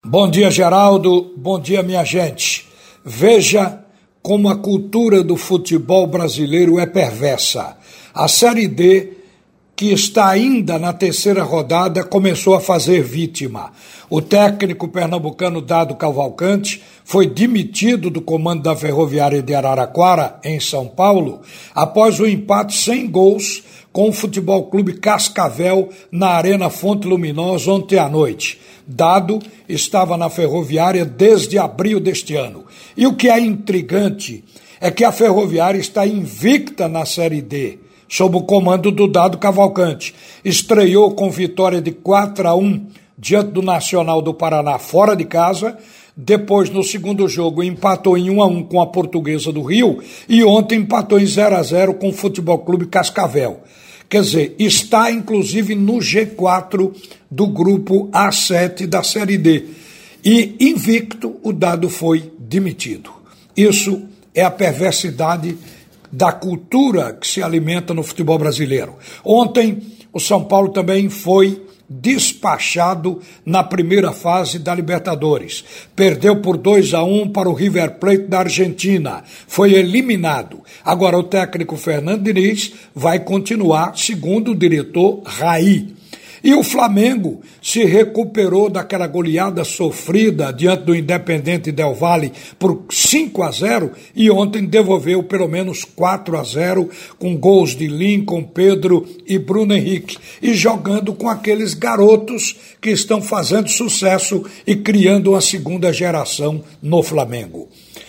Bom dia, Geraldo. Bom dia, minha gente. Veja como a cultura do futebol brasileiro é perversa. A Série D, que está ainda na terceira rodada, começou a fazer vítima. O técnico pernambucano Dado Cavalcante foi demitido do comando da Ferroviária de Araraquara, em São Paulo, após o empate sem gols com o Futebol Clube Cascavel na Arena Fonte Luminosa ontem à noite. Dado estava na Ferroviária desde abril deste ano. E o que é intrigante é que a Ferroviária está invicta na Série D, sob o comando do Dado Cavalcante. Estreou com vitória de 4-1 diante do Nacional do Paraná fora de casa. Depois, no segundo jogo, empatou em 1-1 com a Portuguesa do Rio e ontem empatou em 0-0 com o Futebol Clube Cascavel. Quer dizer, está inclusive no G4 do grupo A7 da Série D. E invicto, o Dado foi demitido. Isso é a perversidade da cultura que se alimenta no futebol brasileiro. Ontem, o São Paulo também foi despachado na primeira fase da Libertadores. Perdeu por 2-1 para o River Plate da Argentina. Foi eliminado. Agora o técnico Fernando Diniz vai continuar, segundo o diretor Raí. E o Flamengo se recuperou daquela goleada sofrida diante do Independente Del Valle por 5-0 e ontem devolveu pelo menos 4-0 com gols de Lincoln, Pedro e Bruno Henrique e jogando com aqueles garotos que estão fazendo sucesso e criando uma segunda geração no Flamengo.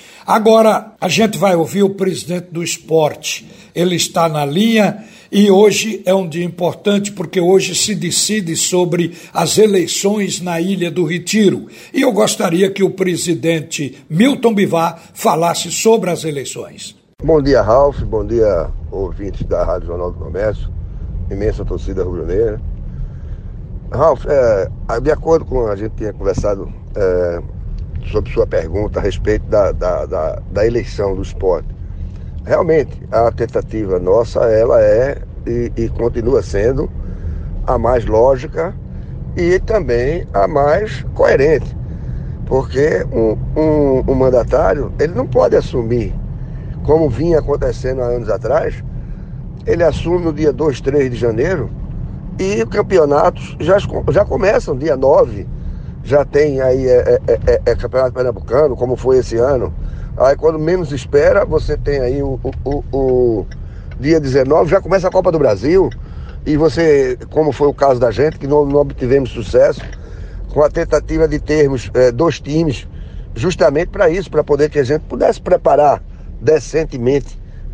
Agora a gente vai ouvir o presidente do Sport. Ele está na linha. E hoje é um dia importante porque hoje se decide sobre as eleições na Ilha do Retiro. E eu gostaria que o presidente Milton Bivar falasse sobre as eleições. Bom dia, Ralf. Bom dia, ouvintes da Rádio Jornal do Comércio. Imensa torcida rubro-negra. Ralf, de acordo com a gente tinha conversado sobre sua pergunta a respeito da eleição do Sport. Realmente, a tentativa nossa, ela é e continua sendo a mais lógica e também a mais coerente, porque um mandatário, ele não pode assumir, como vinha acontecendo há anos atrás, ele assume no dia 2, 3 de janeiro e os campeonatos já começam dia 9, já tem aí campeonato pernambucano, como foi esse ano. Aí quando menos espera, você tem aí o dia 19, já começa a Copa do Brasil, e você, como foi o caso da gente, que não obtivemos sucesso, com a tentativa de termos 2 times, justamente para isso, para poder que a gente pudesse preparar decentemente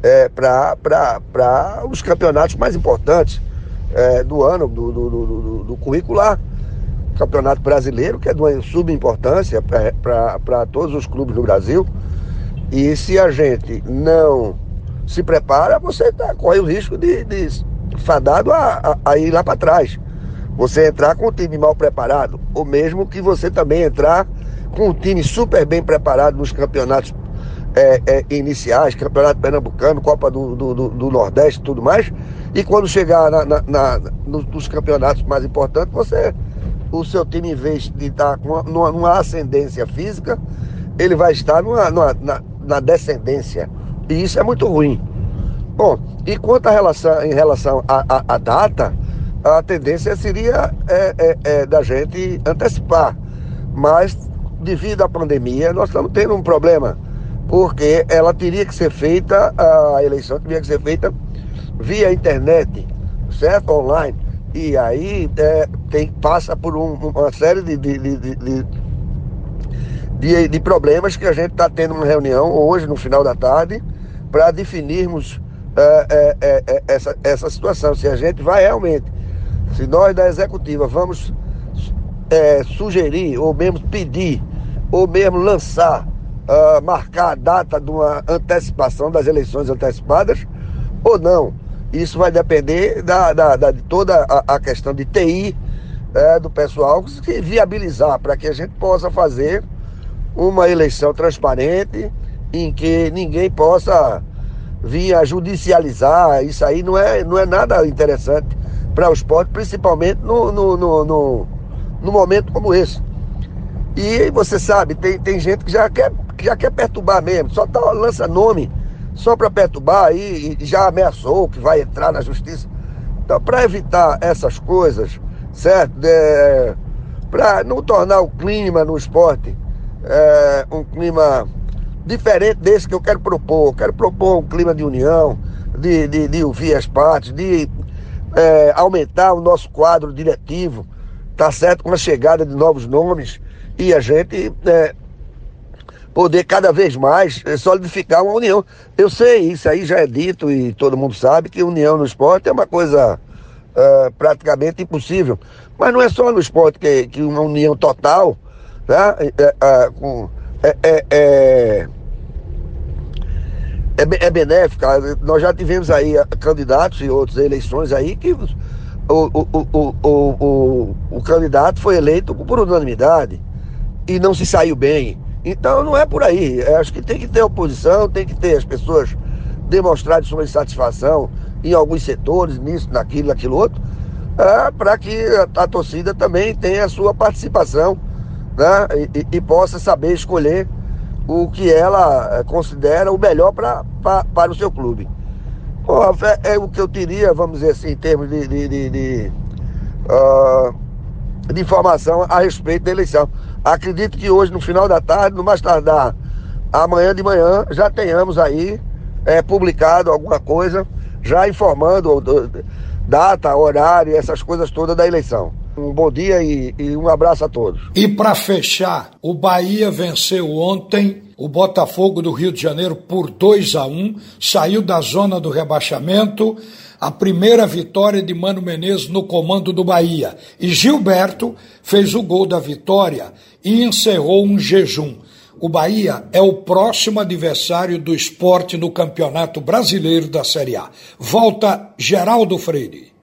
para os campeonatos mais importantes do ano, do curricular. Campeonato brasileiro, que é de uma subimportância para todos os clubes no Brasil. E se a gente não se prepara, você corre o risco de fadado a ir lá para trás. Você entrar com um time mal preparado, ou mesmo que você também entrar com um time super bem preparado nos campeonatos iniciais, campeonato pernambucano, Copa do Nordeste e tudo mais, e quando chegar nos campeonatos mais importantes, o seu time, em vez de estar numa ascendência física, ele vai estar na descendência. E isso é muito ruim. Bom, e quanto em relação à data, a tendência seria da gente antecipar. Mas, devido à pandemia, nós estamos tendo um problema. Porque ela teria que ser feita, a eleição teria que ser feita via internet, certo? Online. E aí passa por uma série de problemas que a gente está tendo uma reunião hoje, no final da tarde, para definirmos essa situação. Se a gente vai realmente, se nós da executiva vamos sugerir, ou mesmo pedir, ou mesmo lançar, marcar a data de uma antecipação das eleições antecipadas, ou não. Isso vai depender de toda a questão de TI do pessoal, se viabilizar para que a gente possa fazer uma eleição transparente, em que ninguém possa vir a judicializar. Isso aí não é nada interessante para o esporte, principalmente no momento como esse. E você sabe, tem gente que já quer perturbar mesmo, só lança nome só para perturbar e já ameaçou que vai entrar na justiça. Então, para evitar essas coisas, certo? Para não tornar o clima no esporte um clima diferente desse que eu quero propor. Eu quero propor um clima de união, de ouvir as partes, de aumentar o nosso quadro diretivo, tá certo? Com a chegada de novos nomes e a gente poder cada vez mais solidificar uma união. Eu sei, isso aí já é dito e todo mundo sabe que união no esporte é uma coisa praticamente impossível. Mas não é só no esporte que uma união total, tá? É benéfica. Nós já tivemos aí candidatos e outras eleições aí que o candidato foi eleito por unanimidade e não se saiu bem. Então não é por aí. Acho que tem que ter oposição, tem que ter as pessoas demonstrarem sua insatisfação em alguns setores, nisso, naquilo outro, para que a torcida também tenha a sua participação, né? E possa saber escolher o que ela considera o melhor para o seu clube. Bom, é o que eu diria, vamos dizer assim, em termos de informação a respeito da eleição. Acredito que hoje, no final da tarde, no mais tardar amanhã de manhã, já tenhamos aí publicado alguma coisa, já informando data, horário, essas coisas todas da eleição. Um bom dia e um abraço a todos. E para fechar, o Bahia venceu ontem o Botafogo do Rio de Janeiro por 2-1, saiu da zona do rebaixamento, a primeira vitória de Mano Menezes no comando do Bahia. E Gilberto fez o gol da vitória e encerrou um jejum. O Bahia é o próximo adversário do Sport no Campeonato Brasileiro da Série A. Volta Geraldo Freire.